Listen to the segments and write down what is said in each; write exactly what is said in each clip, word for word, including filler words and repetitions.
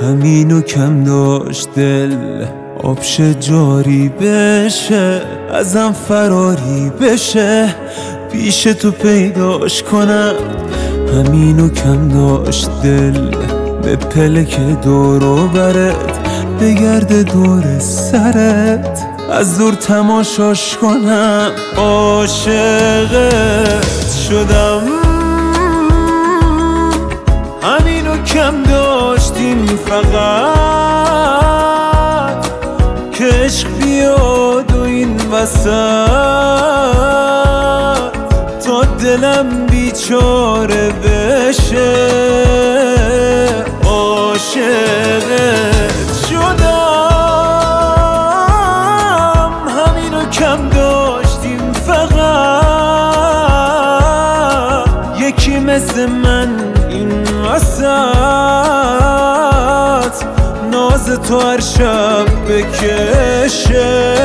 همینو کم داشت دل آبش جاری بشه، ازم فراری بشه، پیش تو پیداش کنم. همینو کم داشت دل به پلک دور و برت بگرده دور سرت، از دور تماشاش کنم. عاشقت شدم، همینو کم داشتیم فقط که عشق بیاد و این وسط تا دلم بیچاره بشه. عاشقت شدم، همینو کم داشتیم فقط یکی مثل من این وسط ناز تو هر شب بکشه.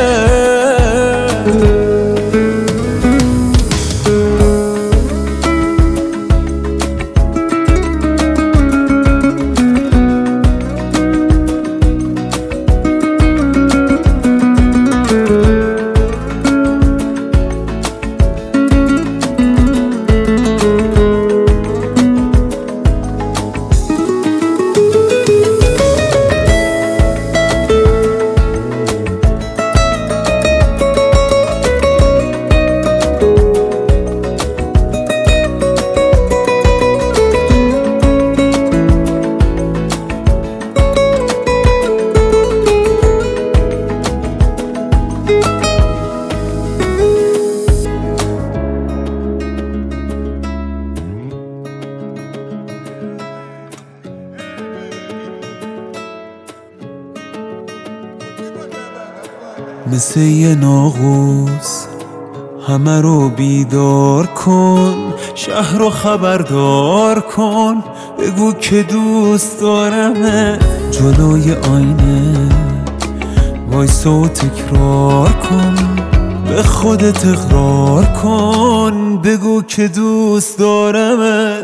مثل یه ناقوس همه رو بیدار کن، شهر رو خبردار کن، بگو که دوست دارمه. جلوی آینه وایسا و تکرار کن، به خودت اقرار کن، بگو که دوست دارمه.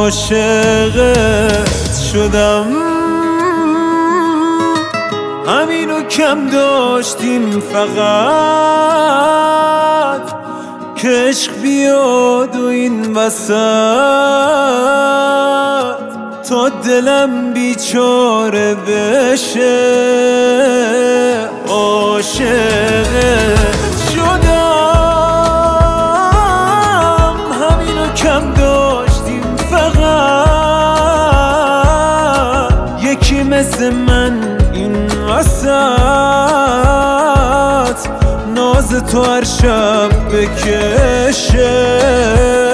عاشقت شدم، همینو کم داشتیم فقط که عشق بیاد و این وسط تا دلم بیچاره بشه. عاشقت شدم، همینو کم داشتیم فقط یکی مثل من این وسط ناز تو هر شب بکشه.